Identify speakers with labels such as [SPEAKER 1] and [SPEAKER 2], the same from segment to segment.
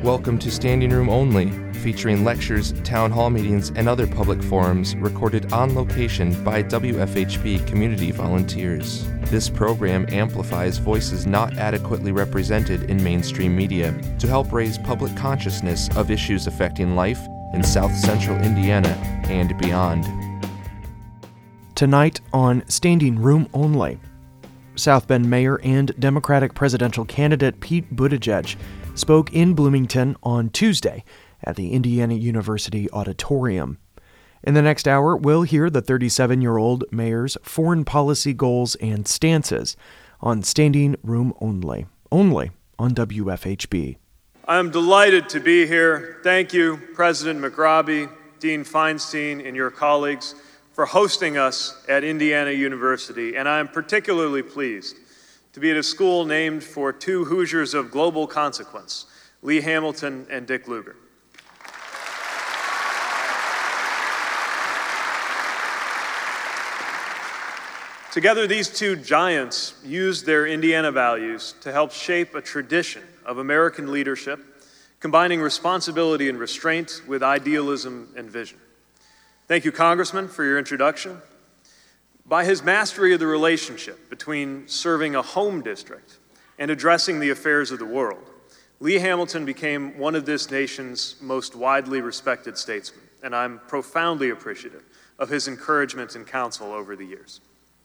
[SPEAKER 1] Welcome to Standing Room Only, featuring lectures, town hall meetings, and other public forums recorded on location by WFHB community volunteers. This program amplifies voices not adequately represented in mainstream media to help raise public consciousness of issues affecting life in South Central Indiana and beyond.
[SPEAKER 2] Tonight on Standing Room Only, South Bend Mayor and Democratic presidential candidate Pete Buttigieg spoke in Bloomington on Tuesday at the Indiana University Auditorium. In the next hour, we'll hear the 37-year-old mayor's foreign policy goals and stances on Standing Room Only on WFHB.
[SPEAKER 3] I am delighted to be here. Thank you, President McRobbie, Dean Feinstein, and your colleagues for hosting us at Indiana University, and I am particularly pleased to be at a school named for two Hoosiers of global consequence, Lee Hamilton and Dick Lugar. Together, these two giants used their Indiana values to help shape a tradition of American leadership, combining responsibility and restraint with idealism and vision. Thank you, Congressman, for your introduction. By his mastery of the relationship between serving a home district and addressing the affairs of the world, Lee Hamilton became one of this nation's most widely respected statesmen, and I'm profoundly appreciative of his encouragement and counsel over the years.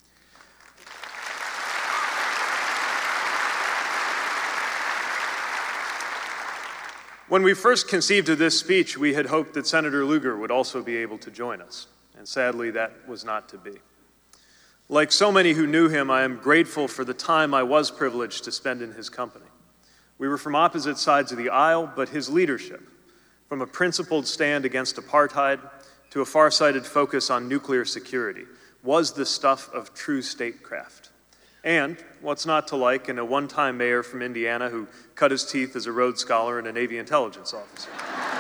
[SPEAKER 3] When we first conceived of this speech, we had hoped that Senator Lugar would also be able to join us, and sadly that was not to be. Like so many who knew him, I am grateful for the time I was privileged to spend in his company. We were from opposite sides of the aisle, but his leadership, from a principled stand against apartheid to a far-sighted focus on nuclear security, was the stuff of true statecraft. And what's not to like in a one-time mayor from Indiana who cut his teeth as a Rhodes Scholar and a Navy intelligence officer?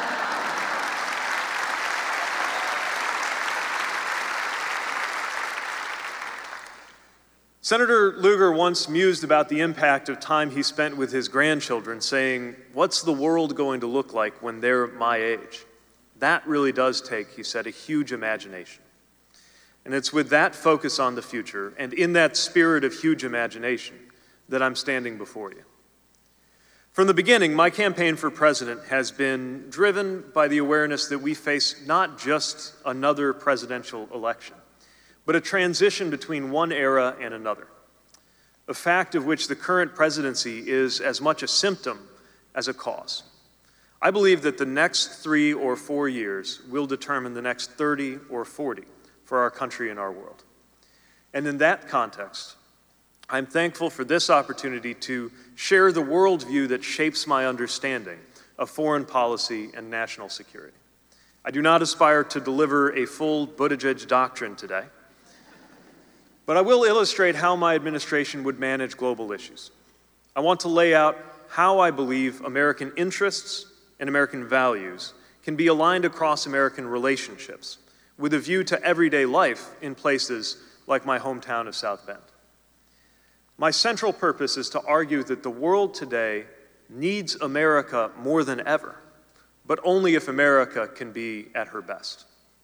[SPEAKER 3] Senator Lugar once mused about the impact of time he spent with his grandchildren, saying, "What's the world going to look like when they're my age?" That really does take, he said, a huge imagination. And it's with that focus on the future and in that spirit of huge imagination that I'm standing before you. From the beginning, my campaign for president has been driven by the awareness that we face not just another presidential election, but a transition between one era and another, a fact of which the current presidency is as much a symptom as a cause. I believe that the next 3 or 4 years will determine the next 30 or 40 for our country and our world. And in that context, I'm thankful for this opportunity to share the worldview that shapes my understanding of foreign policy and national security. I do not aspire to deliver a full Buttigieg doctrine today, but I will illustrate how my administration would manage global issues. I want to lay out how I believe American interests and American values can be aligned across American relationships with a view to everyday life in places like my hometown of South Bend. My central purpose is to argue that the world today needs America more than ever, but only if America can be at her best.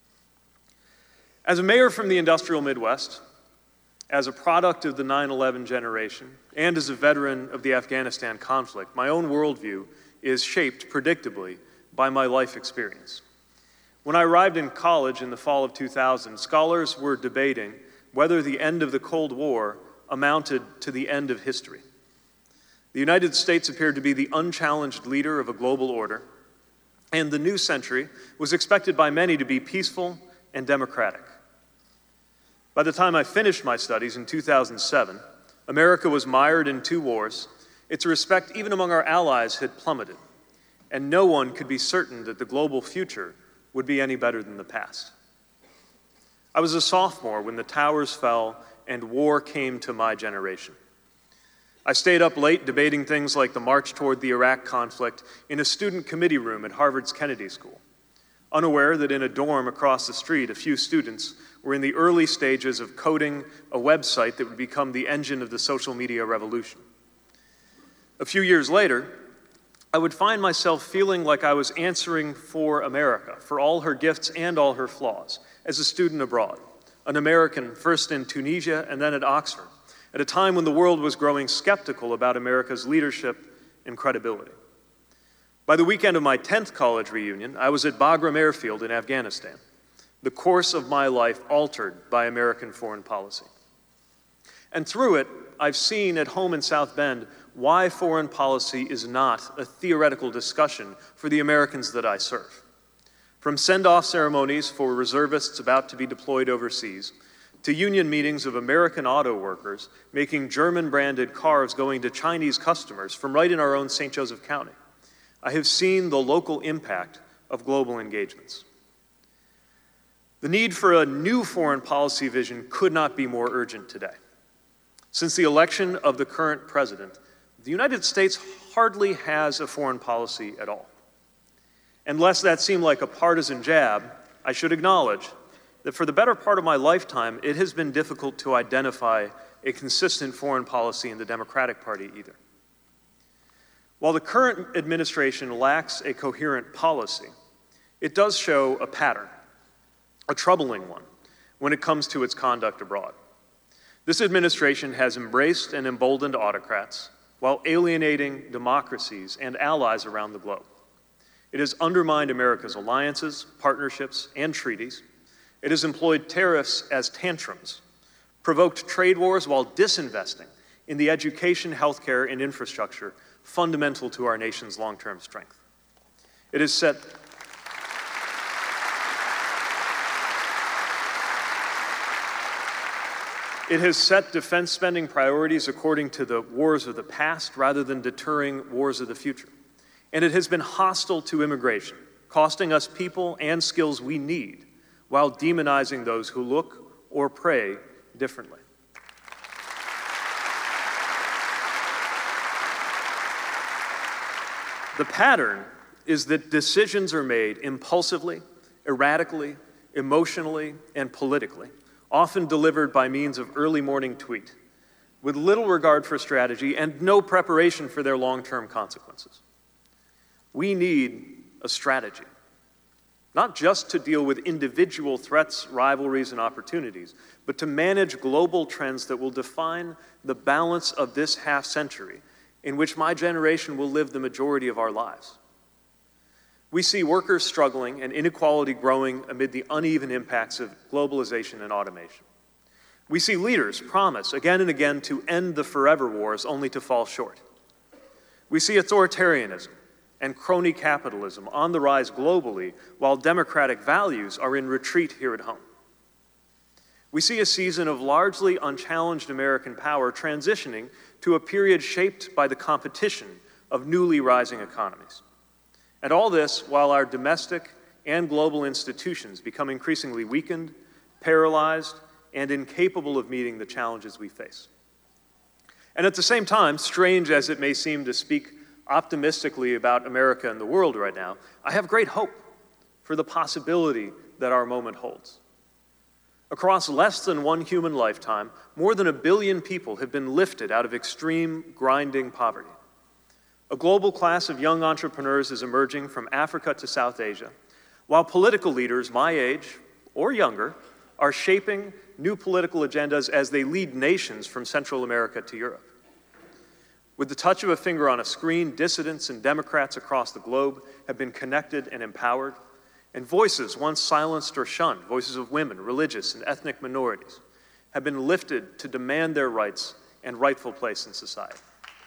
[SPEAKER 3] As a mayor from the industrial Midwest, as a product of the 9/11 generation, and as a veteran of the Afghanistan conflict, my own worldview is shaped, predictably, by my life experience. When I arrived in college in the fall of 2000, scholars were debating whether the end of the Cold War amounted to the end of history. The United States appeared to be the unchallenged leader of a global order, and the new century was expected by many to be peaceful and democratic. By the time I finished my studies in 2007, America was mired in 2 wars, its respect even among our allies had plummeted, and no one could be certain that the global future would be any better than the past. I was a sophomore when the towers fell and war came to my generation. I stayed up late debating things like the march toward the Iraq conflict in a student committee room at Harvard's Kennedy School, unaware that in a dorm across the street, a few students were in the early stages of coding a website that would become the engine of the social media revolution. A few years later, I would find myself feeling like I was answering for America, for all her gifts and all her flaws, as a student abroad, an American first in Tunisia and then at Oxford, at a time when the world was growing skeptical about America's leadership and credibility. By the weekend of my 10th college reunion, I was at Bagram Airfield in Afghanistan, the course of my life altered by American foreign policy. And through it, I've seen at home in South Bend why foreign policy is not a theoretical discussion for the Americans that I serve. From send-off ceremonies for reservists about to be deployed overseas, to union meetings of American auto workers making German-branded cars going to Chinese customers from right in our own St. Joseph County, I have seen the local impact of global engagements. The need for a new foreign policy vision could not be more urgent today. Since the election of the current president, the United States hardly has a foreign policy at all. And lest that seem like a partisan jab, I should acknowledge that for the better part of my lifetime, it has been difficult to identify a consistent foreign policy in the Democratic Party either. While the current administration lacks a coherent policy, it does show a pattern, a troubling one, when it comes to its conduct abroad. This administration has embraced and emboldened autocrats while alienating democracies and allies around the globe. It has undermined America's alliances, partnerships, and treaties. It has employed tariffs as tantrums, provoked trade wars while disinvesting in the education, healthcare, and infrastructure fundamental to our nation's long-term strength. It has set defense spending priorities according to the wars of the past rather than deterring wars of the future. And it has been hostile to immigration, costing us people and skills we need while demonizing those who look or pray differently. The pattern is that decisions are made impulsively, erratically, emotionally, and politically, often delivered by means of early morning tweet, with little regard for strategy and no preparation for their long-term consequences. We need a strategy, not just to deal with individual threats, rivalries, and opportunities, but to manage global trends that will define the balance of this half-century in which my generation will live the majority of our lives. We see workers struggling and inequality growing amid the uneven impacts of globalization and automation. We see leaders promise again and again to end the forever wars only to fall short. We see authoritarianism and crony capitalism on the rise globally while democratic values are in retreat here at home. We see a season of largely unchallenged American power transitioning to a period shaped by the competition of newly rising economies. And all this while our domestic and global institutions become increasingly weakened, paralyzed, and incapable of meeting the challenges we face. And at the same time, strange as it may seem to speak optimistically about America and the world right now, I have great hope for the possibility that our moment holds. Across less than one human lifetime, more than 1 billion people have been lifted out of extreme, grinding poverty. A global class of young entrepreneurs is emerging from Africa to South Asia, while political leaders my age or younger are shaping new political agendas as they lead nations from Central America to Europe. With the touch of a finger on a screen, dissidents and Democrats across the globe have been connected and empowered, and voices once silenced or shunned, voices of women, religious, and ethnic minorities, have been lifted to demand their rights and rightful place in society.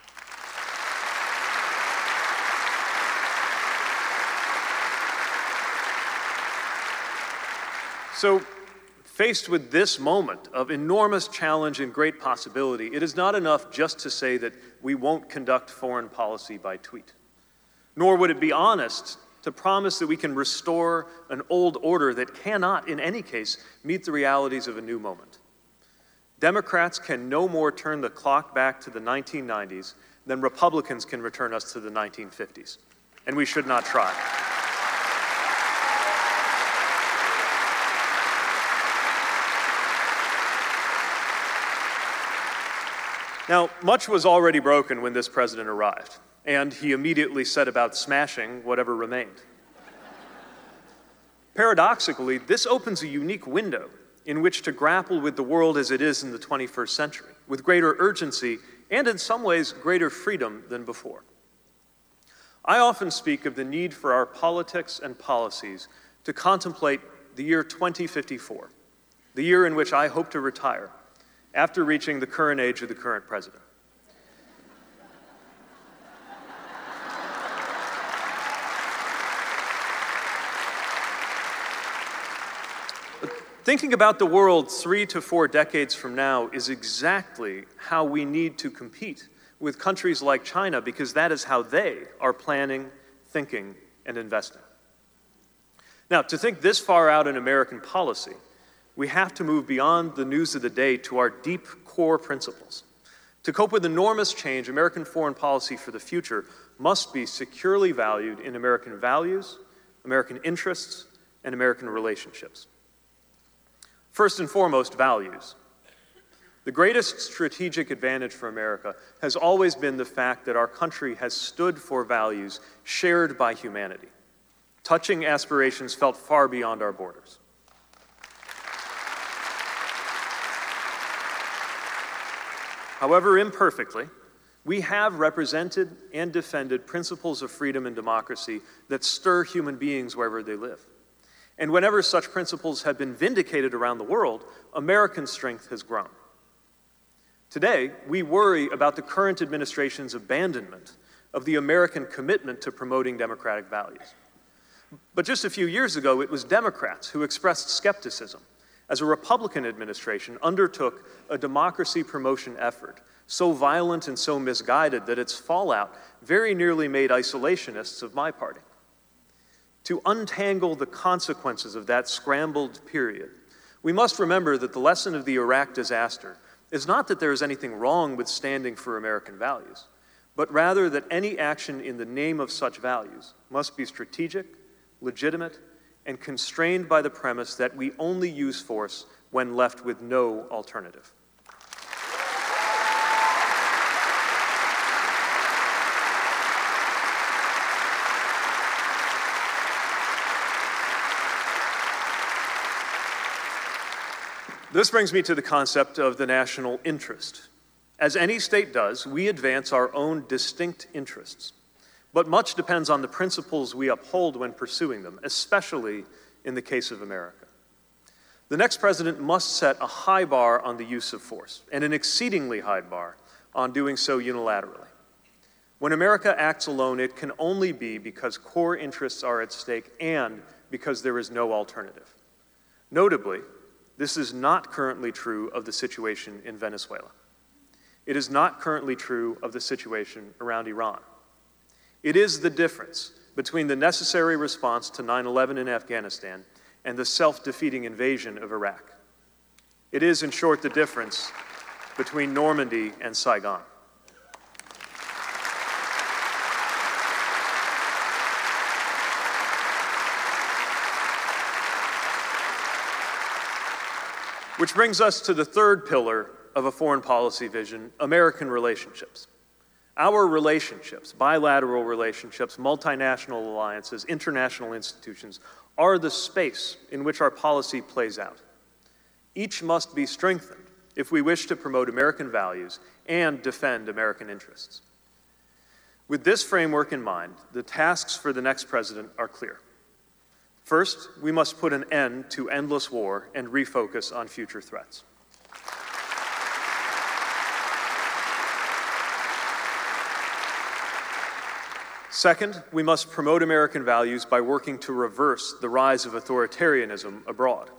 [SPEAKER 3] So, faced with this moment of enormous challenge and great possibility, it is not enough just to say that we won't conduct foreign policy by tweet. Nor would it be honest to promise that we can restore an old order that cannot, in any case, meet the realities of a new moment. Democrats can no more turn the clock back to the 1990s than Republicans can return us to the 1950s. And we should not try. Now, much was already broken when this president arrived, and he immediately set about smashing whatever remained. Paradoxically, this opens a unique window in which to grapple with the world as it is in the 21st century, with greater urgency and in some ways greater freedom than before. I often speak of the need for our politics and policies to contemplate the year 2054, the year in which I hope to retire after reaching the current age of the current president. Thinking about the world 3 to 4 decades from now is exactly how we need to compete with countries like China, because that is how they are planning, thinking, and investing. Now, to think this far out in American policy, we have to move beyond the news of the day to our deep core principles. To cope with enormous change, American foreign policy for the future must be securely valued in American values, American interests, and American relationships. First and foremost, values. The greatest strategic advantage for America has always been the fact that our country has stood for values shared by humanity, touching aspirations felt far beyond our borders. However imperfectly, we have represented and defended principles of freedom and democracy that stir human beings wherever they live. And whenever such principles have been vindicated around the world, American strength has grown. Today, we worry about the current administration's abandonment of the American commitment to promoting democratic values. But just a few years ago, it was Democrats who expressed skepticism as a Republican administration undertook a democracy promotion effort so violent and so misguided that its fallout very nearly made isolationists of my party. To untangle the consequences of that scrambled period, we must remember that the lesson of the Iraq disaster is not that there is anything wrong with standing for American values, but rather that any action in the name of such values must be strategic, legitimate, and constrained by the premise that we only use force when left with no alternative. This brings me to the concept of the national interest. As any state does, we advance our own distinct interests, but much depends on the principles we uphold when pursuing them, especially in the case of America. The next president must set a high bar on the use of force, and an exceedingly high bar on doing so unilaterally. When America acts alone, it can only be because core interests are at stake and because there is no alternative. Notably, this is not currently true of the situation in Venezuela. It is not currently true of the situation around Iran. It is the difference between the necessary response to 9/11 in Afghanistan and the self-defeating invasion of Iraq. It is, in short, the difference between Normandy and Saigon. Which brings us to the third pillar of a foreign policy vision, American relationships. Our relationships, bilateral relationships, multinational alliances, international institutions, are the space in which our policy plays out. Each must be strengthened if we wish to promote American values and defend American interests. With this framework in mind, the tasks for the next president are clear. First, we must put an end to endless war and refocus on future threats. Second, we must promote American values by working to reverse the rise of authoritarianism abroad.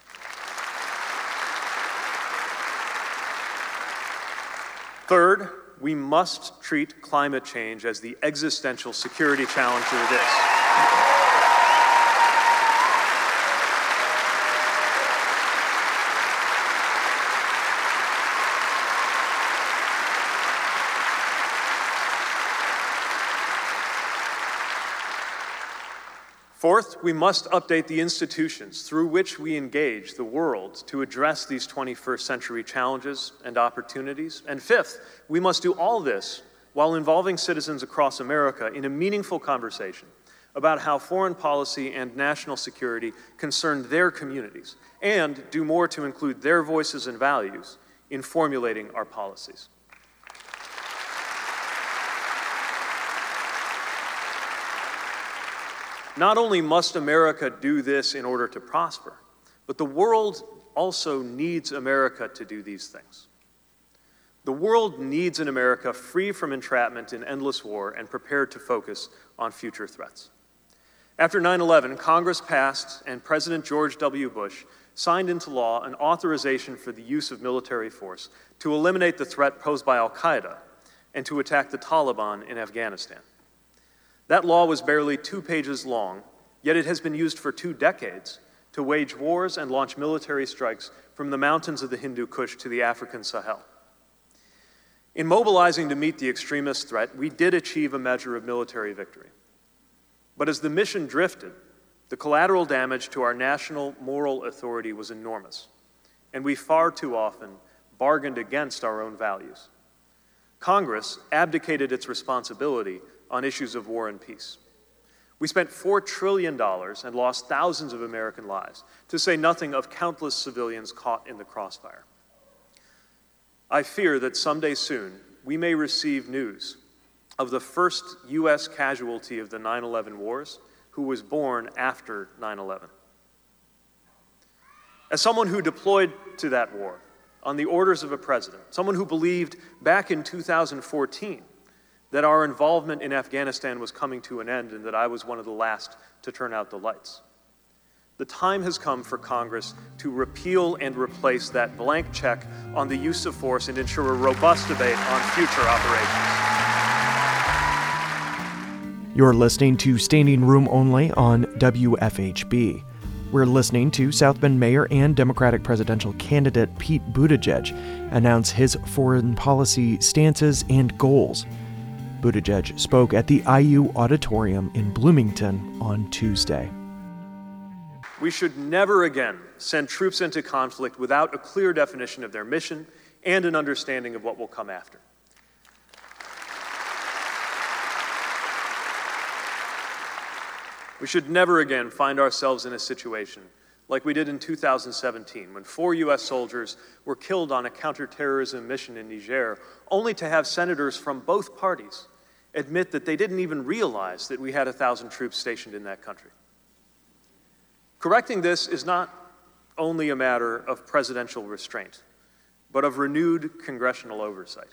[SPEAKER 3] Third, we must treat climate change as the existential security challenge that it is. Fourth, we must update the institutions through which we engage the world to address these 21st century challenges and opportunities. And fifth, we must do all this while involving citizens across America in a meaningful conversation about how foreign policy and national security concern their communities, and do more to include their voices and values in formulating our policies. Not only must America do this in order to prosper, but the world also needs America to do these things. The world needs an America free from entrapment in endless war and prepared to focus on future threats. After 9/11, Congress passed and President George W. Bush signed into law an authorization for the use of military force to eliminate the threat posed by al-Qaeda and to attack the Taliban in Afghanistan. That law was barely 2 pages long, yet it has been used for 2 decades to wage wars and launch military strikes from the mountains of the Hindu Kush to the African Sahel. In mobilizing to meet the extremist threat, we did achieve a measure of military victory. But as the mission drifted, the collateral damage to our national moral authority was enormous, and we far too often bargained against our own values. Congress abdicated its responsibility on issues of war and peace. We spent $4 trillion and lost thousands of American lives, to say nothing of countless civilians caught in the crossfire. I fear that someday soon we may receive news of the first U.S. casualty of the 9/11 wars who was born after 9/11. As someone who deployed to that war on the orders of a president, someone who believed back in 2014 that our involvement in Afghanistan was coming to an end and that I was one of the last to turn out the lights, the time has come for Congress to repeal and replace that blank check on the use of force and ensure a robust debate on future operations.
[SPEAKER 2] You're listening to Standing Room Only on WFHB. We're listening to South Bend Mayor and Democratic presidential candidate Pete Buttigieg announce his foreign policy stances and goals. Buttigieg spoke at the IU Auditorium in Bloomington on Tuesday.
[SPEAKER 3] We should never again send troops into conflict without a clear definition of their mission and an understanding of what will come after. We should never again find ourselves in a situation like we did in 2017 when 4 U.S. soldiers were killed on a counterterrorism mission in Niger, only to have senators from both parties admit that they didn't even realize that we had 1,000 troops stationed in that country. Correcting this is not only a matter of presidential restraint, but of renewed congressional oversight.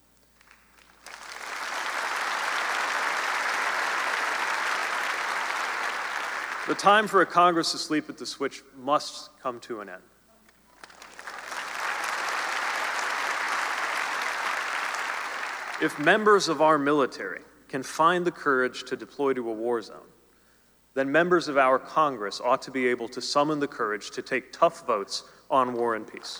[SPEAKER 3] The time for a Congress to sleep at the switch must come to an end. If members of our military can find the courage to deploy to a war zone, then members of our Congress ought to be able to summon the courage to take tough votes on war and peace.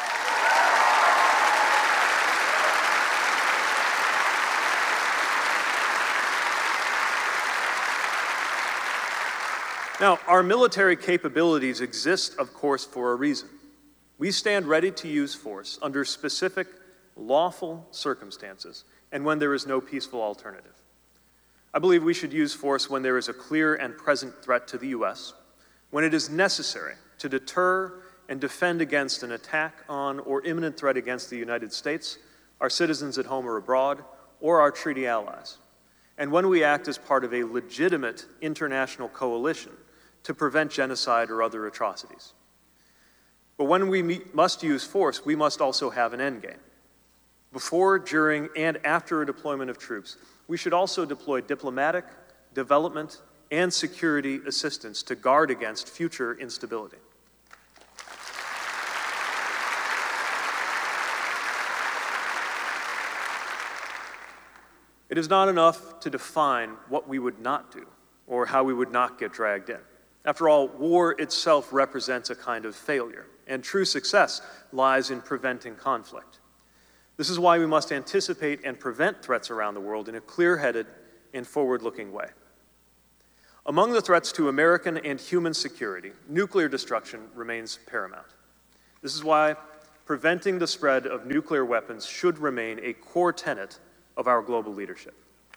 [SPEAKER 3] Now, our military capabilities exist, of course, for a reason. We stand ready to use force under specific, lawful circumstances and when there is no peaceful alternative. I believe we should use force when there is a clear and present threat to the U.S., when it is necessary to deter and defend against an attack on or imminent threat against the United States, our citizens at home or abroad, or our treaty allies, and when we act as part of a legitimate international coalition to prevent genocide or other atrocities. But when we must use force, we must also have an endgame. Before, during, and after a deployment of troops, we should also deploy diplomatic, development, and security assistance to guard against future instability. It is not enough to define what we would not do or how we would not get dragged in. After all, war itself represents a kind of failure, and true success lies in preventing conflict. This is why we must anticipate and prevent threats around the world in a clear-headed and forward-looking way. Among the threats to American and human security, nuclear destruction remains paramount. This is why preventing the spread of nuclear weapons should remain a core tenet of our global leadership.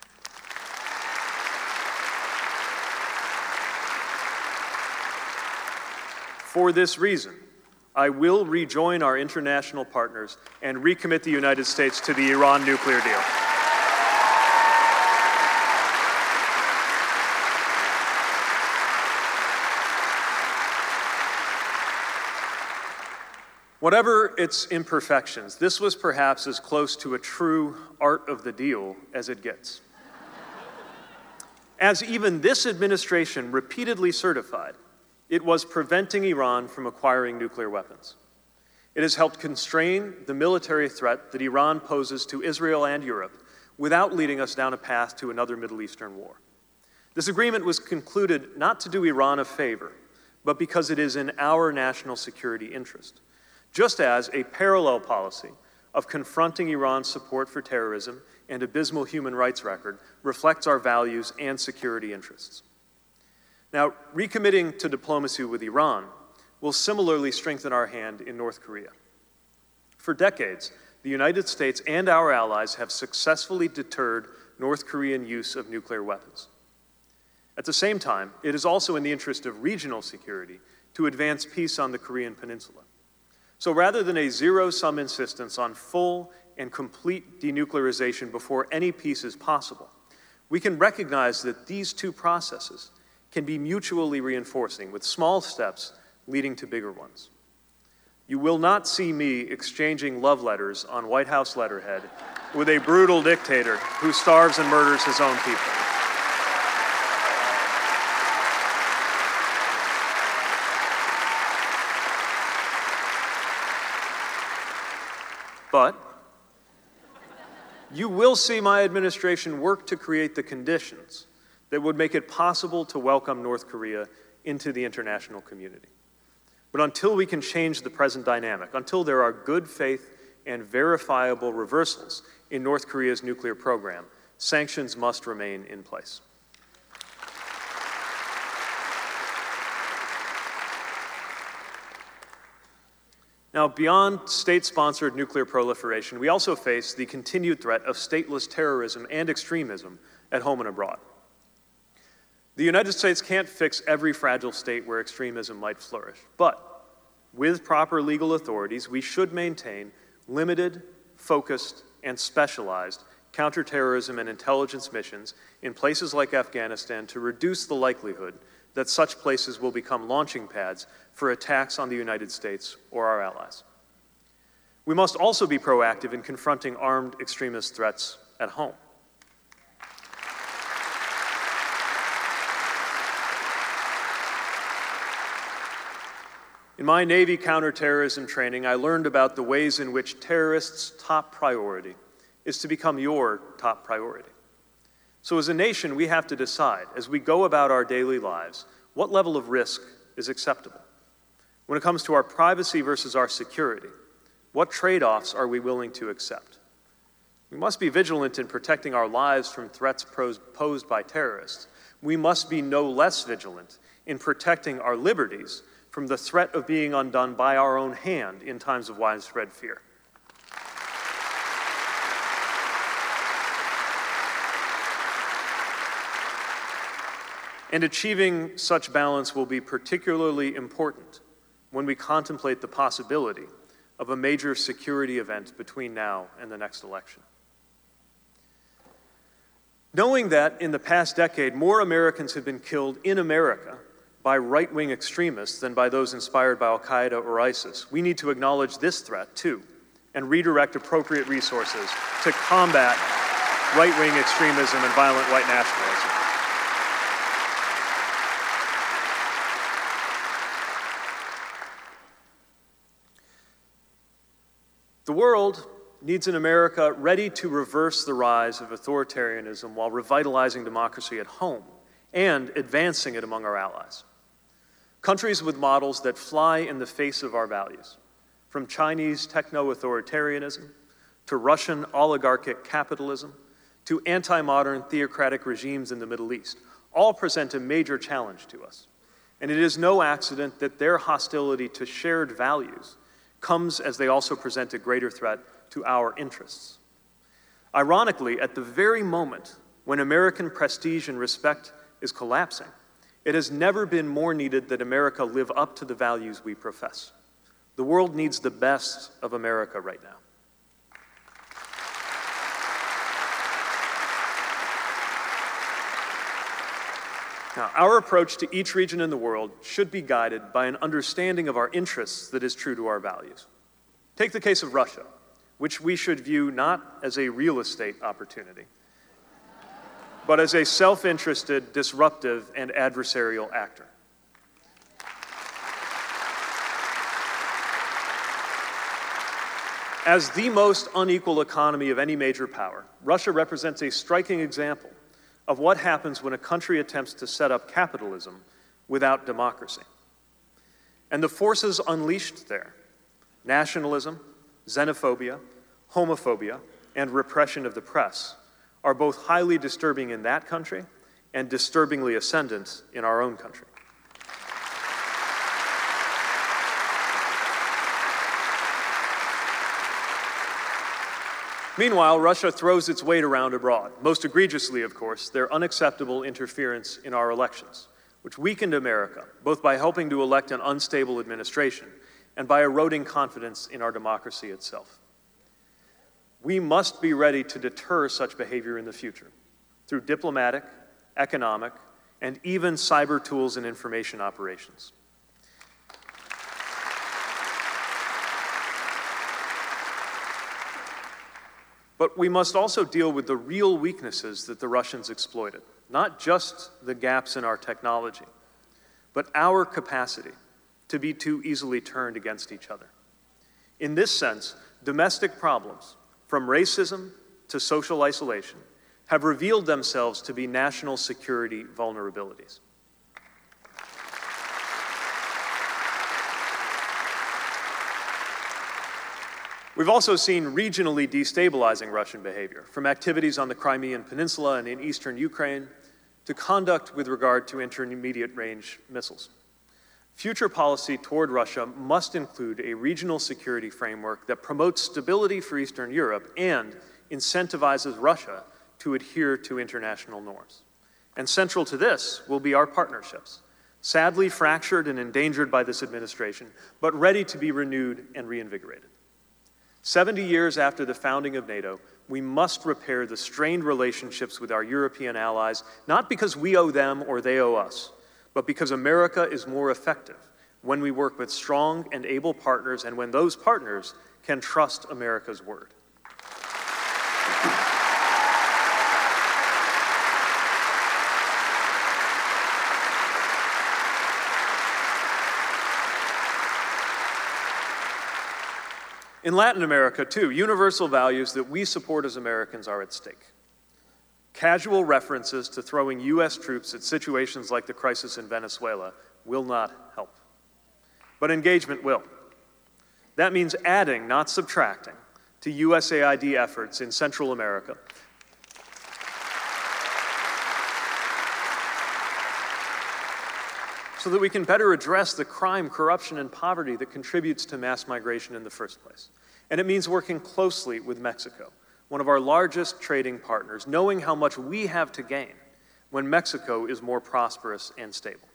[SPEAKER 3] For this reason, I will rejoin our international partners and recommit the United States to the Iran nuclear deal. Whatever its imperfections, this was perhaps as close to a true art of the deal as it gets. As even this administration repeatedly certified, it was preventing Iran from acquiring nuclear weapons. It has helped constrain the military threat that Iran poses to Israel and Europe without leading us down a path to another Middle Eastern war. This agreement was concluded not to do Iran a favor, but because it is in our national security interest, just as a parallel policy of confronting Iran's support for terrorism and abysmal human rights record reflects our values and security interests. Now, recommitting to diplomacy with Iran will similarly strengthen our hand in North Korea. For decades, the United States and our allies have successfully deterred North Korean use of nuclear weapons. At the same time, it is also in the interest of regional security to advance peace on the Korean Peninsula. So rather than a zero-sum insistence on full and complete denuclearization before any peace is possible, we can recognize that these two processes can be mutually reinforcing, with small steps leading to bigger ones. You will not see me exchanging love letters on White House letterhead with a brutal dictator who starves and murders his own people. But you will see my administration work to create the conditions that would make it possible to welcome North Korea into the international community. But until we can change the present dynamic, until there are good faith and verifiable reversals in North Korea's nuclear program, sanctions must remain in place. Now, beyond state-sponsored nuclear proliferation, we also face the continued threat of stateless terrorism and extremism at home and abroad. The United States can't fix every fragile state where extremism might flourish, but with proper legal authorities, we should maintain limited, focused, and specialized counterterrorism and intelligence missions in places like Afghanistan to reduce the likelihood that such places will become launching pads for attacks on the United States or our allies. We must also be proactive in confronting armed extremist threats at home. In my Navy counterterrorism training, I learned about the ways in which terrorists' top priority is to become your top priority. So as a nation, we have to decide, as we go about our daily lives, what level of risk is acceptable. When it comes to our privacy versus our security, what trade-offs are we willing to accept? We must be vigilant in protecting our lives from threats posed by terrorists. We must be no less vigilant in protecting our liberties from the threat of being undone by our own hand in times of widespread fear. And achieving such balance will be particularly important when we contemplate the possibility of a major security event between now and the next election. Knowing that in the past decade, more Americans have been killed in America by right-wing extremists than by those inspired by Al-Qaeda or ISIS, we need to acknowledge this threat too and redirect appropriate resources to combat right-wing extremism and violent white nationalism. The world needs an America ready to reverse the rise of authoritarianism while revitalizing democracy at home and advancing it among our allies. Countries with models that fly in the face of our values, from Chinese techno-authoritarianism to Russian oligarchic capitalism to anti-modern theocratic regimes in the Middle East, all present a major challenge to us. And it is no accident that their hostility to shared values comes as they also present a greater threat to our interests. Ironically, at the very moment when American prestige and respect is collapsing, it has never been more needed that America live up to the values we profess. The world needs the best of America right now. Now, our approach to each region in the world should be guided by an understanding of our interests that is true to our values. Take the case of Russia, which we should view not as a real estate opportunity, but as a self-interested, disruptive, and adversarial actor. As the most unequal economy of any major power, Russia represents a striking example of what happens when a country attempts to set up capitalism without democracy. And the forces unleashed there, nationalism, xenophobia, homophobia, and repression of the press, are both highly disturbing in that country and disturbingly ascendant in our own country. Meanwhile, Russia throws its weight around abroad, most egregiously, of course, their unacceptable interference in our elections, which weakened America, both by helping to elect an unstable administration and by eroding confidence in our democracy itself. We must be ready to deter such behavior in the future through diplomatic, economic, and even cyber tools and information operations. But we must also deal with the real weaknesses that the Russians exploited, not just the gaps in our technology, but our capacity to be too easily turned against each other. In this sense, domestic problems, from racism to social isolation, have revealed themselves to be national security vulnerabilities. We've also seen regionally destabilizing Russian behavior, from activities on the Crimean Peninsula and in eastern Ukraine to conduct with regard to intermediate-range missiles. Future policy toward Russia must include a regional security framework that promotes stability for Eastern Europe and incentivizes Russia to adhere to international norms. And central to this will be our partnerships, sadly fractured and endangered by this administration, but ready to be renewed and reinvigorated. 70 years after the founding of NATO, we must repair the strained relationships with our European allies, not because we owe them or they owe us, but because America is more effective when we work with strong and able partners and when those partners can trust America's word. In Latin America, too, universal values that we support as Americans are at stake. Casual references to throwing U.S. troops at situations like the crisis in Venezuela will not help. But engagement will. That means adding, not subtracting, to USAID efforts in Central America. So that we can better address the crime, corruption, and poverty that contributes to mass migration in the first place. And it means working closely with Mexico, one of our largest trading partners, knowing how much we have to gain when Mexico is more prosperous and stable.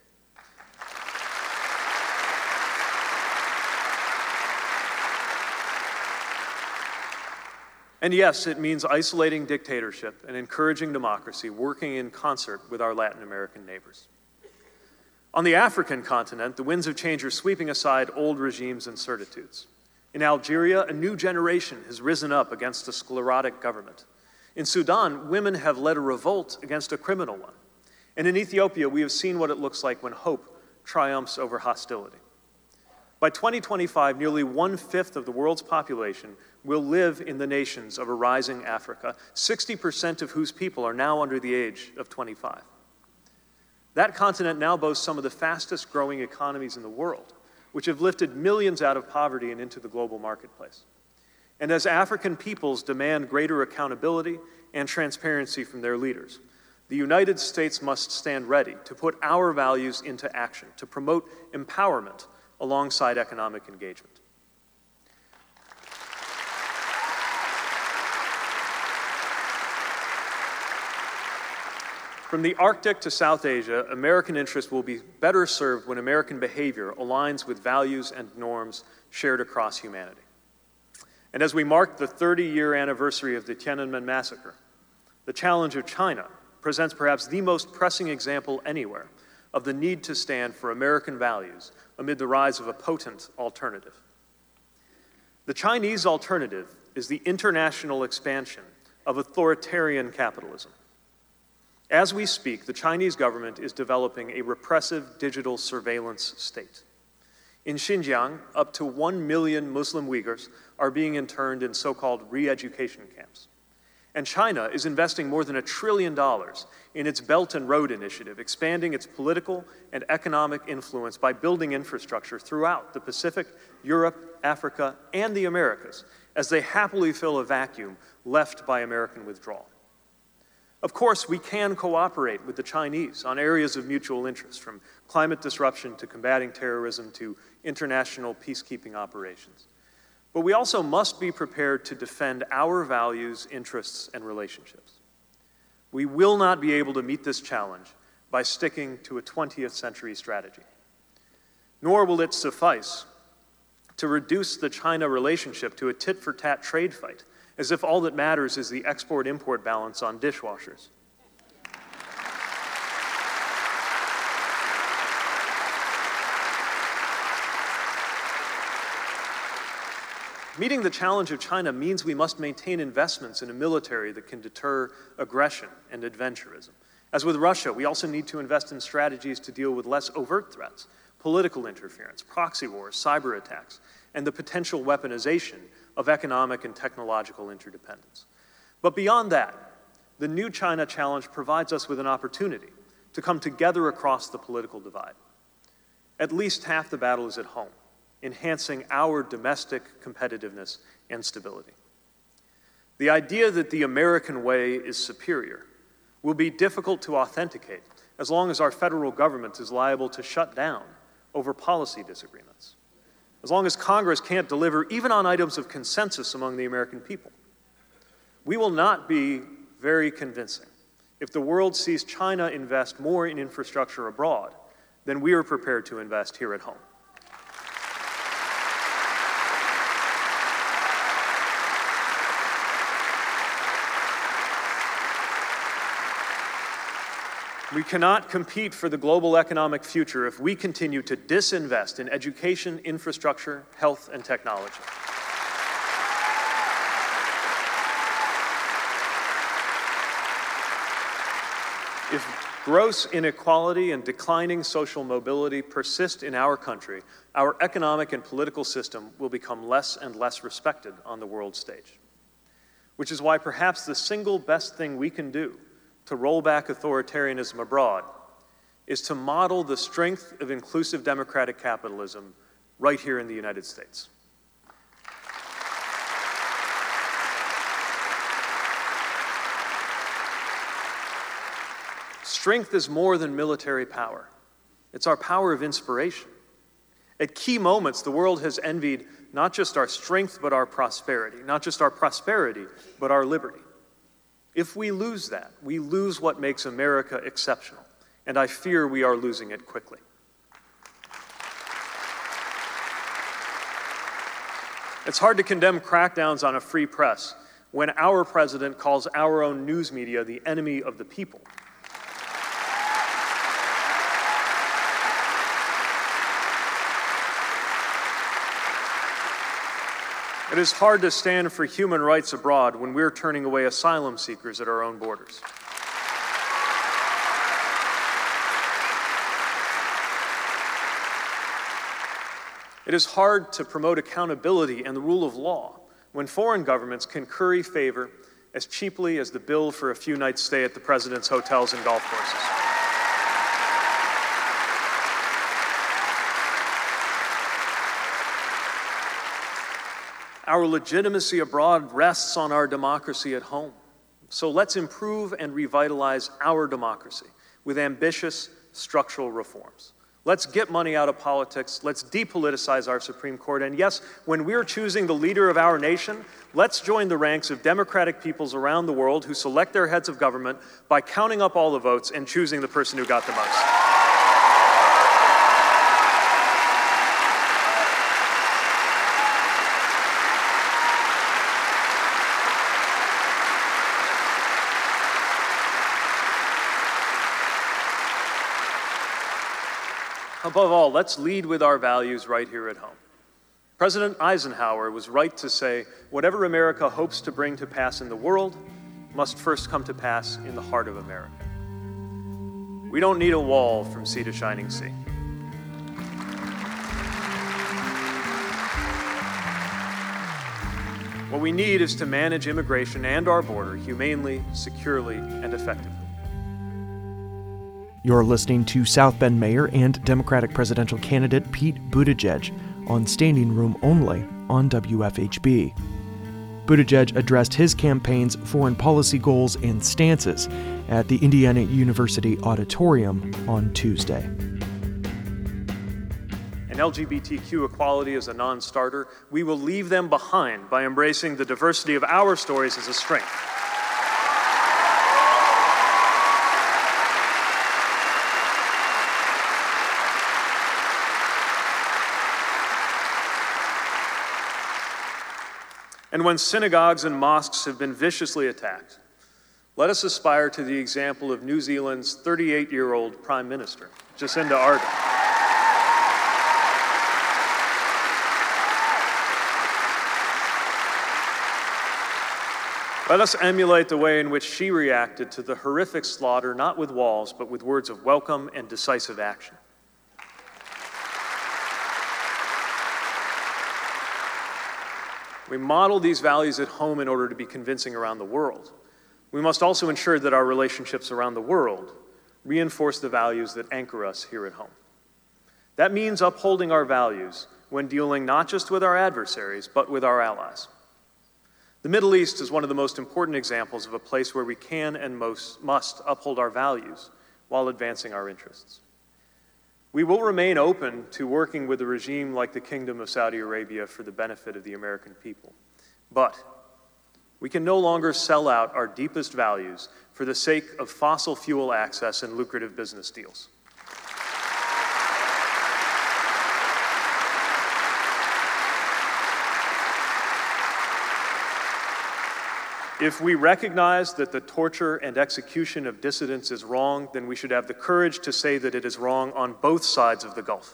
[SPEAKER 3] And yes, it means isolating dictatorship and encouraging democracy, working in concert with our Latin American neighbors. On the African continent, the winds of change are sweeping aside old regimes and certitudes. In Algeria, a new generation has risen up against a sclerotic government. In Sudan, women have led a revolt against a criminal one. And in Ethiopia, we have seen what it looks like when hope triumphs over hostility. By 2025, nearly 1/5 of the world's population will live in the nations of a rising Africa, 60% of whose people are now under the age of 25. That continent now boasts some of the fastest growing economies in the world, which have lifted millions out of poverty and into the global marketplace. And as African peoples demand greater accountability and transparency from their leaders, the United States must stand ready to put our values into action, to promote empowerment alongside economic engagement. From the Arctic to South Asia, American interests will be better served when American behavior aligns with values and norms shared across humanity. And as we mark the 30-year anniversary of the Tiananmen massacre, the challenge of China presents perhaps the most pressing example anywhere of the need to stand for American values amid the rise of a potent alternative. The Chinese alternative is the international expansion of authoritarian capitalism. As we speak, the Chinese government is developing a repressive digital surveillance state. In Xinjiang, up to 1 million Muslim Uyghurs are being interned in so-called re-education camps. And China is investing more than $1 trillion in its Belt and Road Initiative, expanding its political and economic influence by building infrastructure throughout the Pacific, Europe, Africa, and the Americas, as they happily fill a vacuum left by American withdrawal. Of course, we can cooperate with the Chinese on areas of mutual interest, from climate disruption to combating terrorism to international peacekeeping operations. But we also must be prepared to defend our values, interests, and relationships. We will not be able to meet this challenge by sticking to a 20th century strategy. Nor will it suffice to reduce the China relationship to a tit-for-tat trade fight, as if all that matters is the export-import balance on dishwashers. Meeting the challenge of China means we must maintain investments in a military that can deter aggression and adventurism. As with Russia, we also need to invest in strategies to deal with less overt threats, political interference, proxy wars, cyber attacks, and the potential weaponization of economic and technological interdependence. But beyond that, the new China challenge provides us with an opportunity to come together across the political divide. At least half the battle is at home, enhancing our domestic competitiveness and stability. The idea that the American way is superior will be difficult to authenticate as long as our federal government is liable to shut down over policy disagreements, as long as Congress can't deliver even on items of consensus among the American people. We will not be very convincing if the world sees China invest more in infrastructure abroad than we are prepared to invest here at home. We cannot compete for the global economic future if we continue to disinvest in education, infrastructure, health, and technology. If gross inequality and declining social mobility persist in our country, our economic and political system will become less and less respected on the world stage. Which is why perhaps the single best thing we can do to roll back authoritarianism abroad is to model the strength of inclusive democratic capitalism right here in the United States. Strength is more than military power. It's our power of inspiration. At key moments, the world has envied not just our strength, but our prosperity. Not just our prosperity, but our liberty. If we lose that, we lose what makes America exceptional, and I fear we are losing it quickly. It's hard to condemn crackdowns on a free press when our president calls our own news media the enemy of the people. It is hard to stand for human rights abroad when we're turning away asylum seekers at our own borders. It is hard to promote accountability and the rule of law when foreign governments can curry favor as cheaply as the bill for a few nights' stay at the president's hotels and golf courses. Our legitimacy abroad rests on our democracy at home. So let's improve and revitalize our democracy with ambitious structural reforms. Let's get money out of politics. Let's depoliticize our Supreme Court. And yes, when we're choosing the leader of our nation, let's join the ranks of democratic peoples around the world who select their heads of government by counting up all the votes and choosing the person who got the most. Above all, let's lead with our values right here at home. President Eisenhower was right to say, whatever America hopes to bring to pass in the world must first come to pass in the heart of America. We don't need a wall from sea to shining sea. What we need is to manage immigration and our border humanely, securely, and effectively.
[SPEAKER 2] You're listening to South Bend Mayor and Democratic presidential candidate Pete Buttigieg on Standing Room Only on WFHB. Buttigieg addressed his campaign's foreign policy goals and stances at the Indiana University Auditorium on Tuesday.
[SPEAKER 3] And LGBTQ equality is a non-starter. We will leave them behind by embracing the diversity of our stories as a strength. And when synagogues and mosques have been viciously attacked, let us aspire to the example of New Zealand's 38-year-old Prime Minister, Jacinda Ardern. Let us emulate the way in which she reacted to the horrific slaughter, not with walls, but with words of welcome and decisive action. We model these values at home in order to be convincing around the world. We must also ensure that our relationships around the world reinforce the values that anchor us here at home. That means upholding our values when dealing not just with our adversaries, but with our allies. The Middle East is one of the most important examples of a place where we can and must uphold our values while advancing our interests. We will remain open to working with a regime like the Kingdom of Saudi Arabia for the benefit of the American people. But we can no longer sell out our deepest values for the sake of fossil fuel access and lucrative business deals. If we recognize that the torture and execution of dissidents is wrong, then we should have the courage to say that it is wrong on both sides of the Gulf.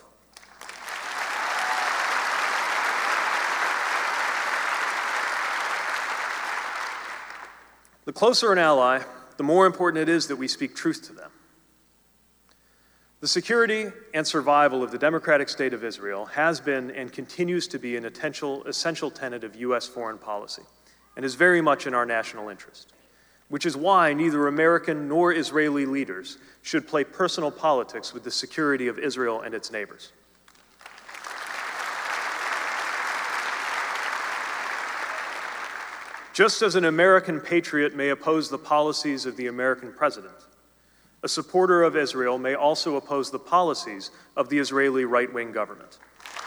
[SPEAKER 3] The closer an ally, the more important it is that we speak truth to them. The security and survival of the democratic state of Israel has been and continues to be an essential tenet of U.S. foreign policy, and is very much in our national interest, which is why neither American nor Israeli leaders should play personal politics with the security of Israel and its neighbors. Just as an American patriot may oppose the policies of the American president, a supporter of Israel may also oppose the policies of the Israeli right-wing government.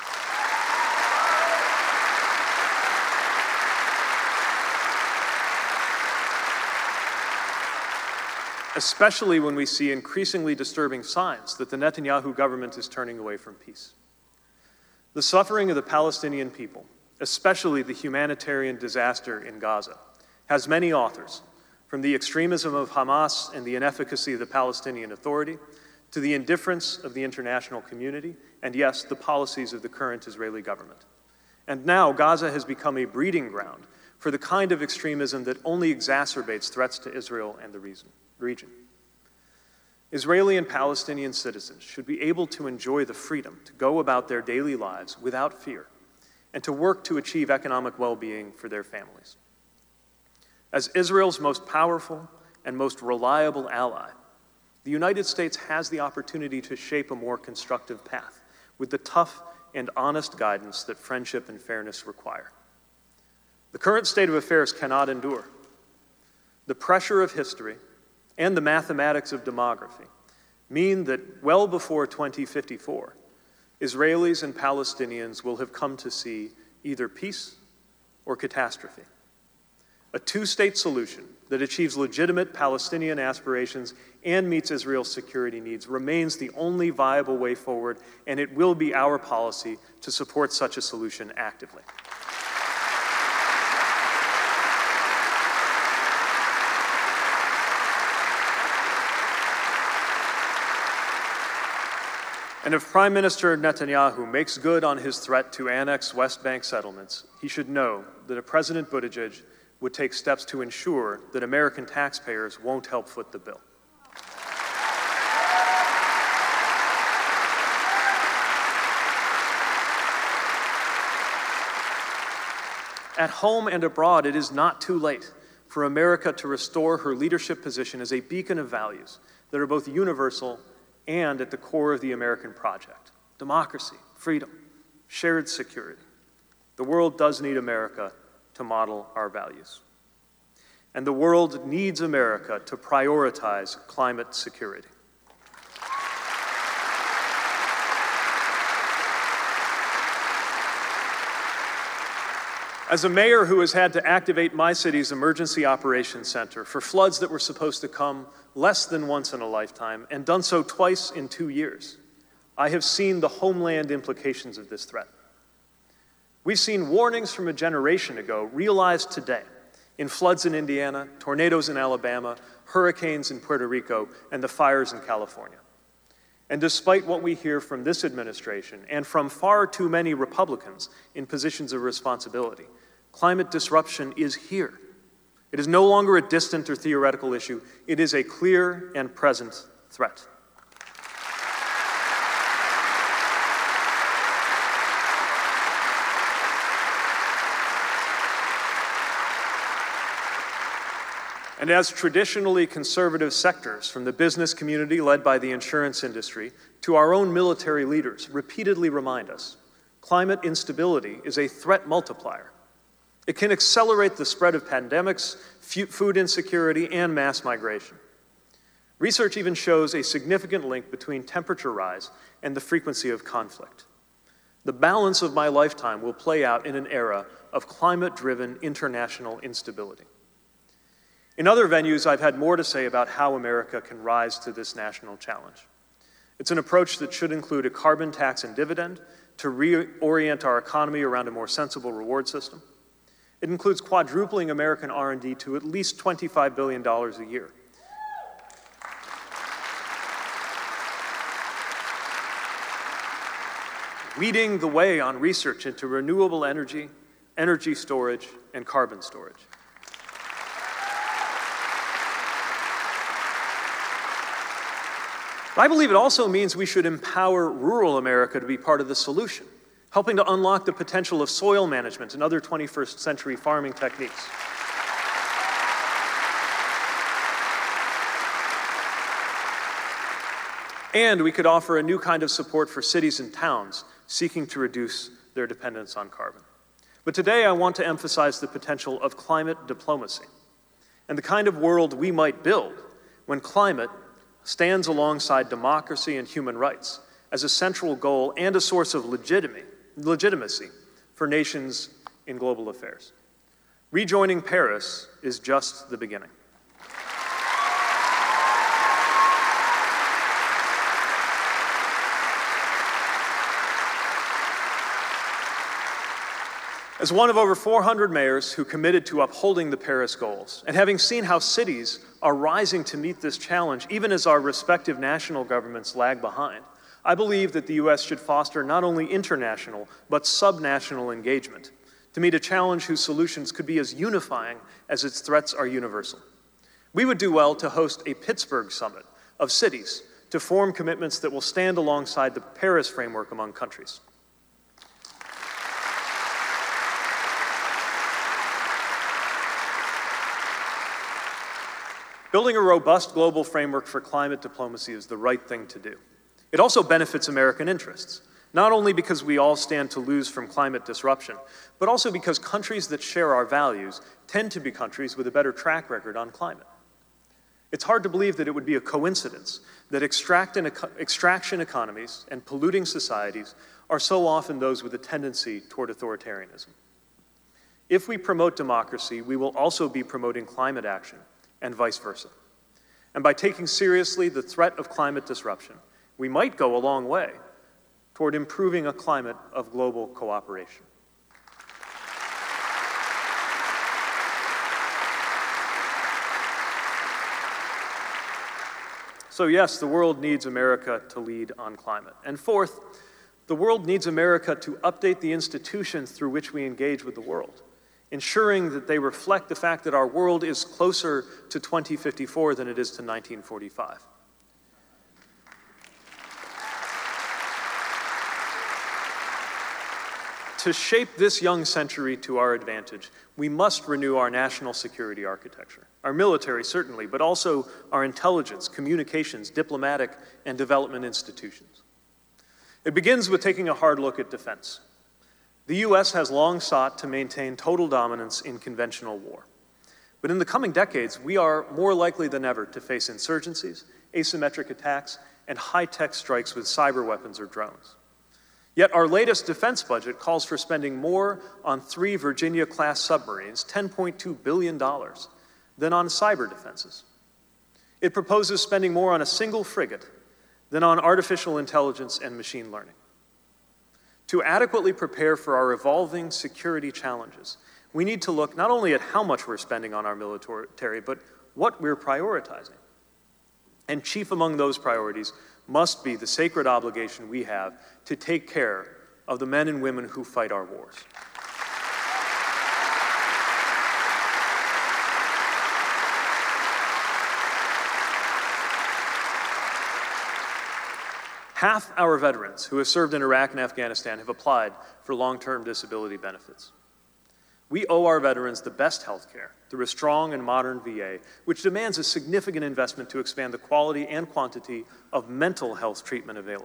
[SPEAKER 3] Especially when we see increasingly disturbing signs that the Netanyahu government is turning away from peace. The suffering of the Palestinian people, especially the humanitarian disaster in Gaza, has many authors, from the extremism of Hamas and the inefficacy of the Palestinian Authority, to the indifference of the international community, and yes, the policies of the current Israeli government. And now Gaza has become a breeding ground for the kind of extremism that only exacerbates threats to Israel and the region. Israeli and Palestinian citizens should be able to enjoy the freedom to go about their daily lives without fear and to work to achieve economic well-being for their families. As Israel's most powerful and most reliable ally, the United States has the opportunity to shape a more constructive path with the tough and honest guidance that friendship and fairness require. The current state of affairs cannot endure. The pressure of history and the mathematics of demography mean that well before 2054, Israelis and Palestinians will have come to see either peace or catastrophe. A two-state solution that achieves legitimate Palestinian aspirations and meets Israel's security needs remains the only viable way forward, and it will be our policy to support such a solution actively. And if Prime Minister Netanyahu makes good on his threat to annex West Bank settlements, he should know that President Buttigieg would take steps to ensure that American taxpayers won't help foot the bill. At home and abroad, it is not too late for America to restore her leadership position as a beacon of values that are both universal and at the core of the American project: democracy, freedom, shared security. The world does need America to model our values. And the world needs America to prioritize climate security. As a mayor who has had to activate my city's Emergency Operations Center for floods that were supposed to come less than once in a lifetime, and done so twice in 2 years, I have seen the homeland implications of this threat. We've seen warnings from a generation ago realized today in floods in Indiana, tornadoes in Alabama, hurricanes in Puerto Rico, and the fires in California. And despite what we hear from this administration and from far too many Republicans in positions of responsibility, climate disruption is here. It is no longer a distant or theoretical issue. It is a clear and present threat. And as traditionally conservative sectors, from the business community led by the insurance industry to our own military leaders, repeatedly remind us, climate instability is a threat multiplier. It can accelerate the spread of pandemics, food insecurity, and mass migration. Research even shows a significant link between temperature rise and the frequency of conflict. The balance of my lifetime will play out in an era of climate-driven international instability. In other venues, I've had more to say about how America can rise to this national challenge. It's an approach that should include a carbon tax and dividend to reorient our economy around a more sensible reward system. It includes quadrupling American R&D to at least $25 billion a year. Leading the way on research into renewable energy, energy storage, and carbon storage. I believe it also means we should empower rural America to be part of the solution, helping to unlock the potential of soil management and other 21st century farming techniques. And we could offer a new kind of support for cities and towns seeking to reduce their dependence on carbon. But today I want to emphasize the potential of climate diplomacy and the kind of world we might build when climate stands alongside democracy and human rights as a central goal and a source of legitimacy for nations in global affairs. Rejoining Paris is just the beginning. As one of over 400 mayors who committed to upholding the Paris goals, and having seen how cities are rising to meet this challenge, even as our respective national governments lag behind, I believe that the U.S. should foster not only international, but subnational engagement to meet a challenge whose solutions could be as unifying as its threats are universal. We would do well to host a Pittsburgh summit of cities to form commitments that will stand alongside the Paris framework among countries. Building a robust global framework for climate diplomacy is the right thing to do. It also benefits American interests, not only because we all stand to lose from climate disruption, but also because countries that share our values tend to be countries with a better track record on climate. It's hard to believe that it would be a coincidence that extraction economies and polluting societies are so often those with a tendency toward authoritarianism. If we promote democracy, we will also be promoting climate action, and vice versa. And by taking seriously the threat of climate disruption, we might go a long way toward improving a climate of global cooperation. So yes, the world needs America to lead on climate. And fourth, the world needs America to update the institutions through which we engage with the world, ensuring that they reflect the fact that our world is closer to 2054 than it is to 1945. To shape this young century to our advantage, we must renew our national security architecture. Our military, certainly, but also our intelligence, communications, diplomatic, and development institutions. It begins with taking a hard look at defense. The U.S. has long sought to maintain total dominance in conventional war. But in the coming decades, we are more likely than ever to face insurgencies, asymmetric attacks, and high-tech strikes with cyber weapons or drones. Yet our latest defense budget calls for spending more on 3 Virginia-class submarines, $10.2 billion, than on cyber defenses. It proposes spending more on a single frigate than on artificial intelligence and machine learning. To adequately prepare for our evolving security challenges, we need to look not only at how much we're spending on our military, but what we're prioritizing. And chief among those priorities must be the sacred obligation we have to take care of the men and women who fight our wars. Half our veterans who have served in Iraq and Afghanistan have applied for long-term disability benefits. We owe our veterans the best health care through a strong and modern VA, which demands a significant investment to expand the quality and quantity of mental health treatment available.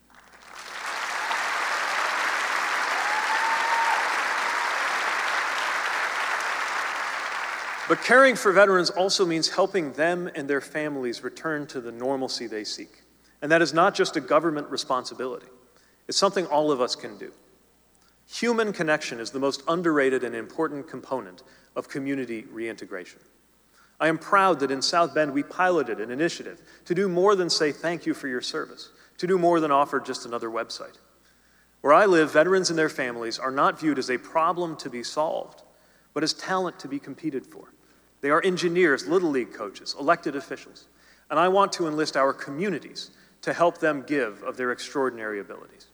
[SPEAKER 3] But caring for veterans also means helping them and their families return to the normalcy they seek. And that is not just a government responsibility. It's something all of us can do. Human connection is the most underrated and important component of community reintegration. I am proud that in South Bend we piloted an initiative to do more than say thank you for your service, to do more than offer just another website. Where I live, veterans and their families are not viewed as a problem to be solved, but as talent to be competed for. They are engineers, Little League coaches, elected officials, and I want to enlist our communities to help them give of their extraordinary abilities.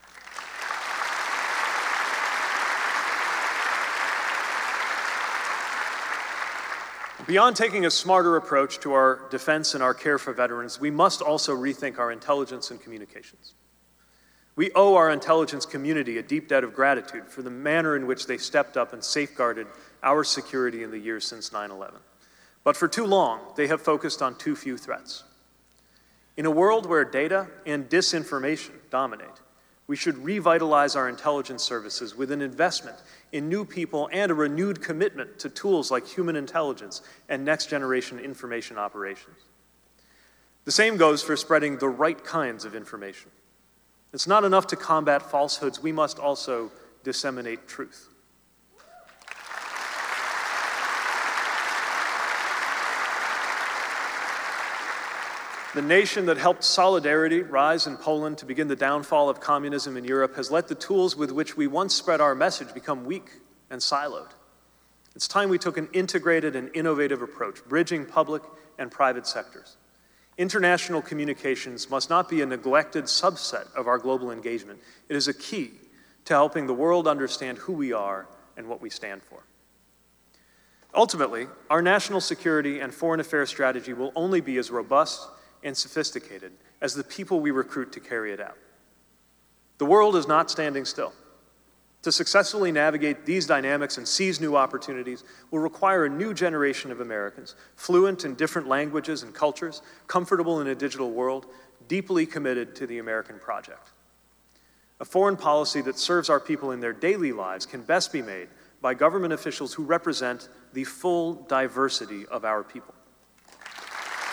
[SPEAKER 3] Beyond taking a smarter approach to our defense and our care for veterans, we must also rethink our intelligence and communications. We owe our intelligence community a deep debt of gratitude for the manner in which they stepped up and safeguarded our security in the years since 9/11. But for too long, they have focused on too few threats. In a world where data and disinformation dominate, we should revitalize our intelligence services with an investment in new people and a renewed commitment to tools like human intelligence and next-generation information operations. The same goes for spreading the right kinds of information. It's not enough to combat falsehoods, we must also disseminate truth. The nation that helped solidarity rise in Poland to begin the downfall of communism in Europe has let the tools with which we once spread our message become weak and siloed. It's time we took an integrated and innovative approach, bridging public and private sectors. International communications must not be a neglected subset of our global engagement. It is a key to helping the world understand who we are and what we stand for. Ultimately, our national security and foreign affairs strategy will only be as robust and sophisticated as the people we recruit to carry it out. The world is not standing still. To successfully navigate these dynamics and seize new opportunities will require a new generation of Americans, fluent in different languages and cultures, comfortable in a digital world, deeply committed to the American project. A foreign policy that serves our people in their daily lives can best be made by government officials who represent the full diversity of our people.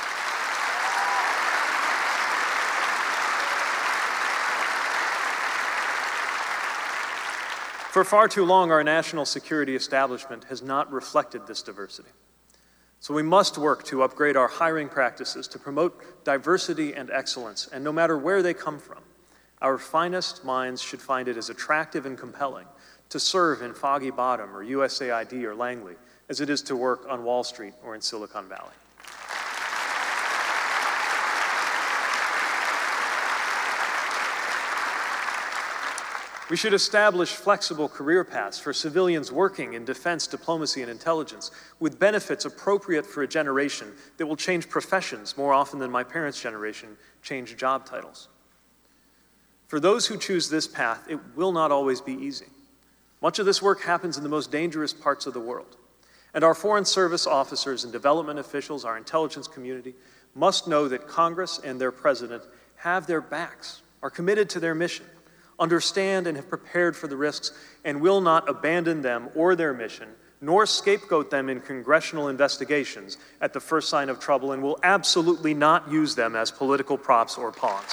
[SPEAKER 3] For far too long, our national security establishment has not reflected this diversity. So we must work to upgrade our hiring practices to promote diversity and excellence, and no matter where they come from, our finest minds should find it as attractive and compelling to serve in Foggy Bottom or USAID or Langley as it is to work on Wall Street or in Silicon Valley. We should establish flexible career paths for civilians working in defense, diplomacy, and intelligence, with benefits appropriate for a generation that will change professions more often than my parents' generation changed job titles. For those who choose this path, it will not always be easy. Much of this work happens in the most dangerous parts of the world. And our Foreign Service officers and development officials, our intelligence community, must know that Congress and their president have their backs, are committed to their mission, understand and have prepared for the risks, and will not abandon them or their mission, nor scapegoat them in congressional investigations at the first sign of trouble, and will absolutely not use them as political props or pawns.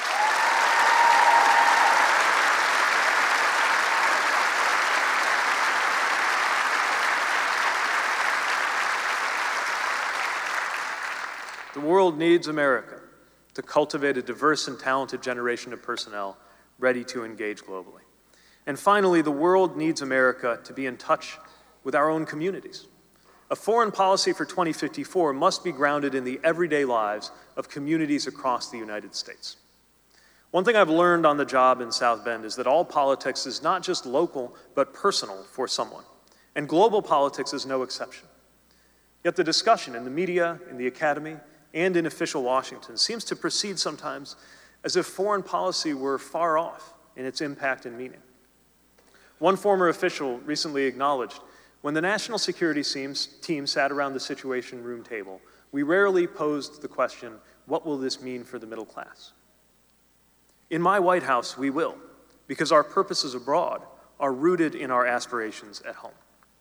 [SPEAKER 3] The world needs America to cultivate a diverse and talented generation of personnel ready to engage globally. And finally, the world needs America to be in touch with our own communities. A foreign policy for 2054 must be grounded in the everyday lives of communities across the United States. One thing I've learned on the job in South Bend is that all politics is not just local, but personal for someone. And global politics is no exception. Yet the discussion in the media, in the academy, and in official Washington seems to proceed sometimes as if foreign policy were far off in its impact and meaning. One former official recently acknowledged, when the national security team sat around the Situation Room table, we rarely posed the question, what will this mean for the middle class? In my White House, we will, because our purposes abroad are rooted in our aspirations at home.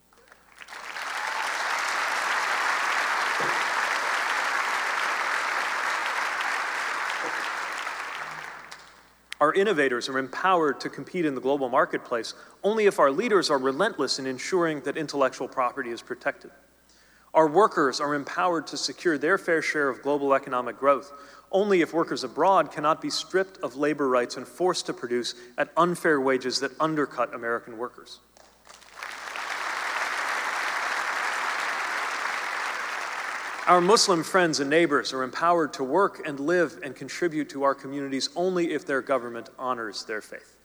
[SPEAKER 3] Our innovators are empowered to compete in the global marketplace only if our leaders are relentless in ensuring that intellectual property is protected. Our workers are empowered to secure their fair share of global economic growth only if workers abroad cannot be stripped of labor rights and forced to produce at unfair wages that undercut American workers. Our Muslim friends and neighbors are empowered to work and live and contribute to our communities only if their government honors their faith.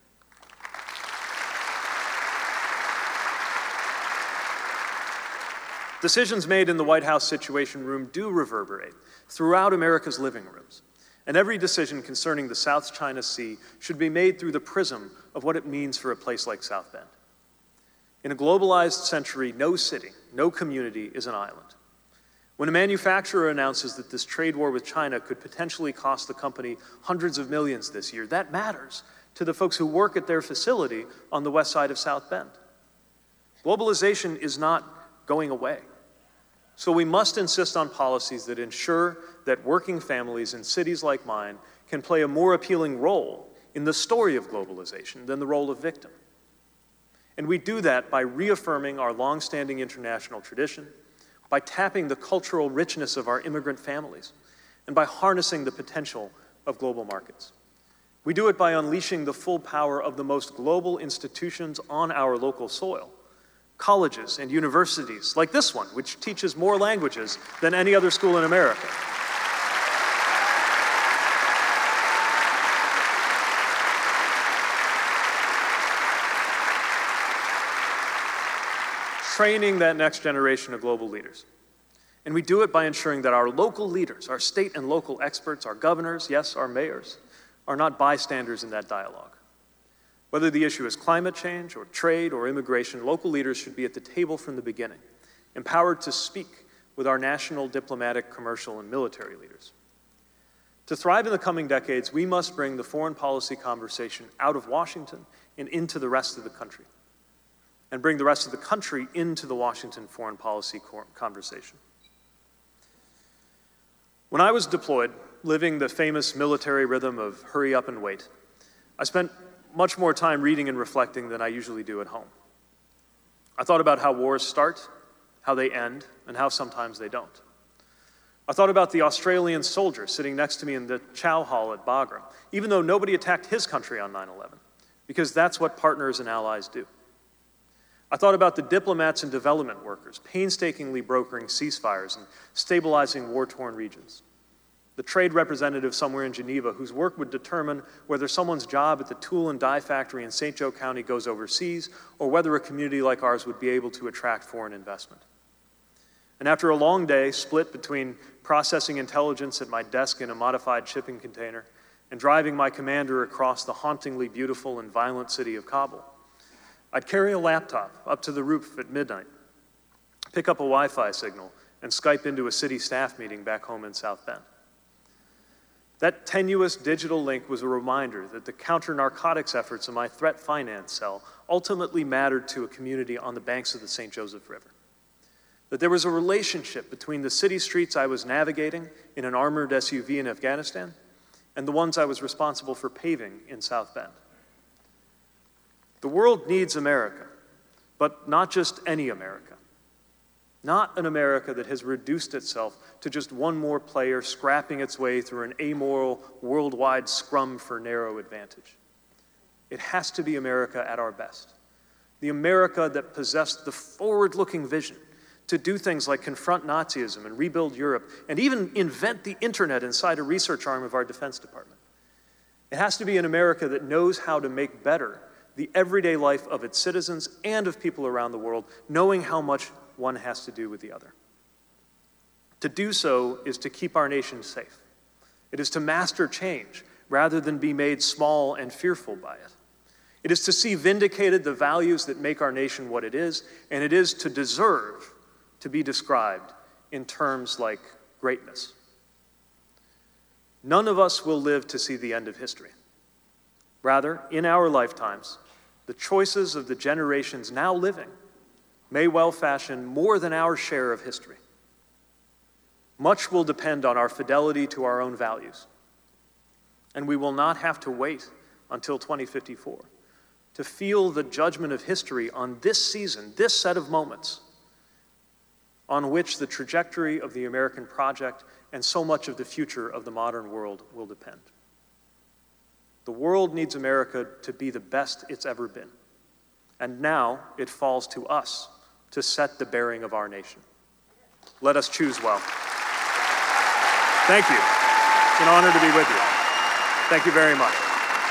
[SPEAKER 3] Decisions made in the White House Situation Room do reverberate throughout America's living rooms, and every decision concerning the South China Sea should be made through the prism of what it means for a place like South Bend. In a globalized century, no city, no community is an island. When a manufacturer announces that this trade war with China could potentially cost the company hundreds of millions this year, that matters to the folks who work at their facility on the west side of South Bend. Globalization is not going away. So we must insist on policies that ensure that working families in cities like mine can play a more appealing role in the story of globalization than the role of victim. And we do that by reaffirming our longstanding international tradition, by tapping the cultural richness of our immigrant families, and by harnessing the potential of global markets. We do it by unleashing the full power of the most global institutions on our local soil, colleges and universities like this one, which teaches more languages than any other school in America. Training that next generation of global leaders. And we do it by ensuring that our local leaders, our state and local experts, our governors, yes, our mayors, are not bystanders in that dialogue. Whether the issue is climate change or trade or immigration, local leaders should be at the table from the beginning, empowered to speak with our national, diplomatic, commercial, and military leaders. To thrive in the coming decades, we must bring the foreign policy conversation out of Washington and into the rest of the country, and bring the rest of the country into the Washington foreign policy conversation. When I was deployed, living the famous military rhythm of hurry up and wait, I spent much more time reading and reflecting than I usually do at home. I thought about how wars start, how they end, and how sometimes they don't. I thought about the Australian soldier sitting next to me in the Chow Hall at Bagram, even though nobody attacked his country on 9/11, because that's what partners and allies do. I thought about the diplomats and development workers painstakingly brokering ceasefires and stabilizing war-torn regions. The trade representative somewhere in Geneva whose work would determine whether someone's job at the tool and die factory in St. Joe County goes overseas or whether a community like ours would be able to attract foreign investment. And after a long day split between processing intelligence at my desk in a modified shipping container and driving my commander across the hauntingly beautiful and violent city of Kabul, I'd carry a laptop up to the roof at midnight, pick up a Wi-Fi signal, and Skype into a city staff meeting back home in South Bend. That tenuous digital link was a reminder that the counter-narcotics efforts of my threat finance cell ultimately mattered to a community on the banks of the St. Joseph River. That there was a relationship between the city streets I was navigating in an armored SUV in Afghanistan and the ones I was responsible for paving in South Bend. The world needs America, but not just any America. Not an America that has reduced itself to just one more player scrapping its way through an amoral worldwide scrum for narrow advantage. It has to be America at our best. The America that possessed the forward-looking vision to do things like confront Nazism and rebuild Europe and even invent the internet inside a research arm of our Defense Department. It has to be an America that knows how to make better the everyday life of its citizens and of people around the world, knowing how much one has to do with the other. To do so is to keep our nation safe. It is to master change rather than be made small and fearful by it. It is to see vindicated the values that make our nation what it is, and it is to deserve to be described in terms like greatness. None of us will live to see the end of history. Rather, in our lifetimes, the choices of the generations now living may well fashion more than our share of history. Much will depend on our fidelity to our own values, and we will not have to wait until 2054 to feel the judgment of history on this season, this set of moments, on which the trajectory of the American project and so much of the future of the modern world will depend. The world needs America to be the best it's ever been. And now it falls to us to set the bearing of our nation. Let us choose well. Thank you. It's an honor to be with you. Thank you very much.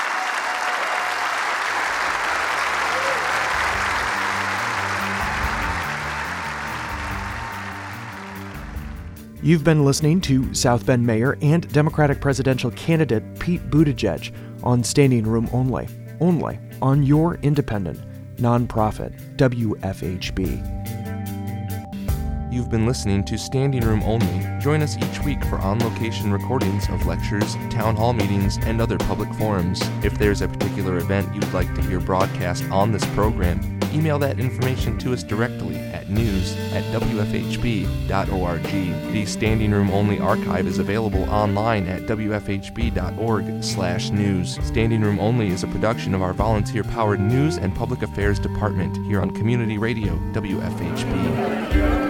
[SPEAKER 2] You've been listening to South Bend Mayor and Democratic presidential candidate Pete Buttigieg on Standing Room Only on your independent, nonprofit WFHB.
[SPEAKER 1] You've been listening to Standing Room Only. Join us each week for on-location recordings of lectures, town hall meetings, and other public forums. If there's a particular event you'd like to hear broadcast on this program, email that information to us directly at news@wfhb.org. The Standing Room Only archive is available online at wfhb.org/news. Standing Room Only is a production of our volunteer-powered News and Public Affairs Department here on Community Radio, WFHB.